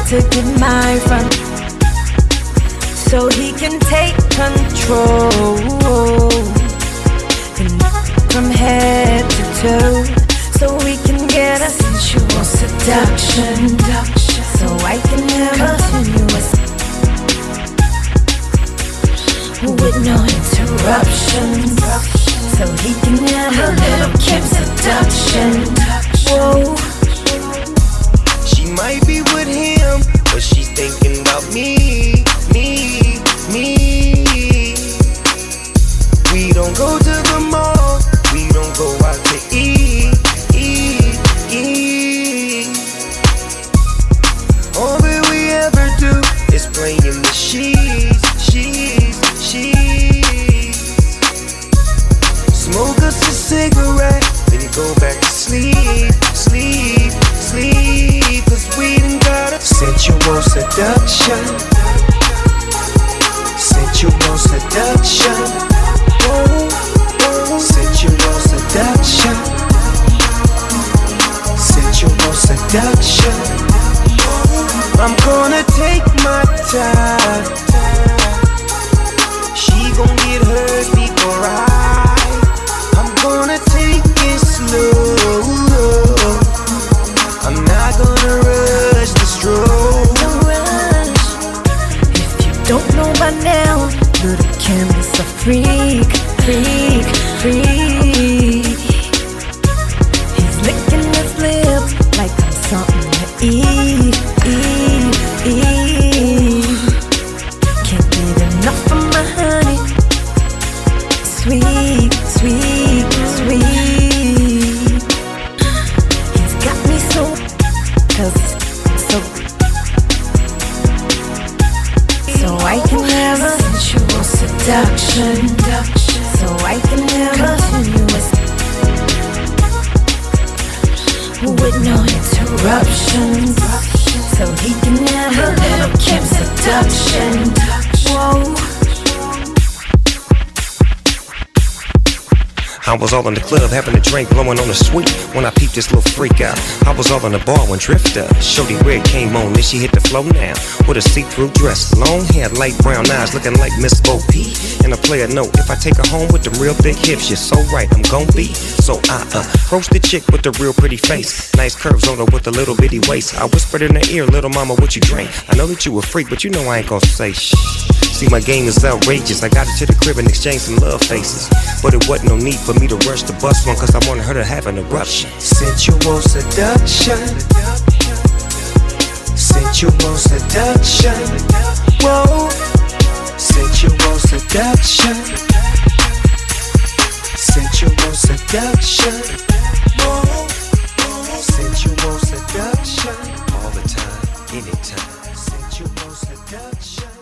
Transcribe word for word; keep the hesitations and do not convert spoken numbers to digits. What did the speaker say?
to get my fun, so he can take control. And from head to toe, so we can get a sensual seduction, so I can have continuous with no interruptions, so he can have a little Kim seduction. Whoa. She might be with him, but she's thinking about me, me, me. We don't go to the mall, we don't go out to eat, eat, eat. All that we ever do is play in the sheets, sheets, sheets. Smoke us a cigarette, then go back to sleep, sleep, sleep. Cause we done got a sensual seduction, sensual seduction. Oh, oh, sensual seduction, sensual seduction. I'm gonna take my time, she gon' get hers before I. I'm gonna take it slow, I'm not gonna rush the stroke. Don't rush. If you don't know by now, little Kim is a freak, freak, freak. He's licking his lips like I'm something to eat, eat, eat. Can't get enough of my honey, sweet, sweet, sweet. He's got me so, cause he's so, so I can have a sensual seduction, so I can have continuous with no interruptions, so he can have a little Kim seduction. Whoa. I was all in the club having a drink, blowing on the sweet when I peeped this little freak out. I was all in the bar when Drifter, Shorty Red came on, then she hit the flow now with a see-through dress, long hair, light brown eyes, looking like Miss Bo Peep. And a player note, if I take her home with the real big hips, you're so right, I'm gon' be. So I uh, approached the chick with the real pretty face, nice curves on her with a little bitty waist. I whispered in her ear, little mama, what you drink? I know that you a freak, but you know I ain't gon' say shh. See, my game is outrageous. I got her to the crib and exchanged some love faces, but it wasn't no need for me to rush the bus one, cause I wanted her to have an eruption. Sensual seduction, sensual seduction. Whoa, sensual seduction, sensual seduction. Whoa, sensual seduction. All the time, anytime. Sensual seduction.